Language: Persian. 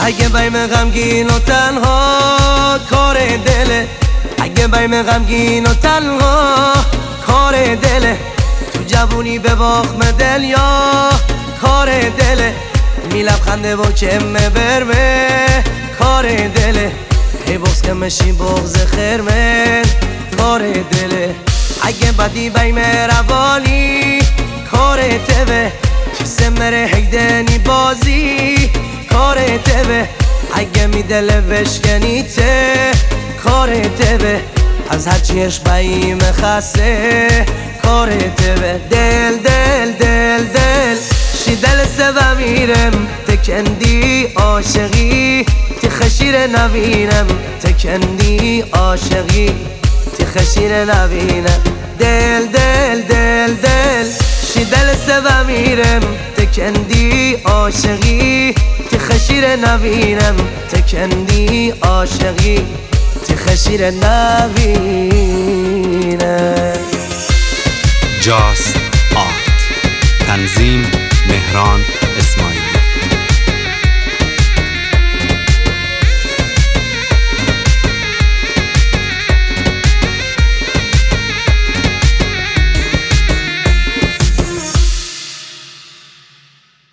اگه بیم غمگین و تنها کار دله، اگه بیم غمگین و تنها کار دله، تو جوونی به باخم دل یا کار دله، می لبخنده و کمه برمه کار دله، هی بغز که مشی بغز خرمن کار دله، اگه بدی بیم روانی کار تبه، کسه مره هیدنی بازی کار تبه، اگه می دل بشکنی ته کار تبه، از هرچیش بیم خسته کار تبه، دل دل دل دل شی دل سبا میرم تکندی عاشقی تی خشیر نبینم، تکندی عاشقی تی خشیر نبینم، دل دل دل دل شی دل سبا میرم تکندی عاشقی تی خشیر نبینم، تکندی عاشقی تی خشیر نبینم. جاست آرت، تنظیم مهران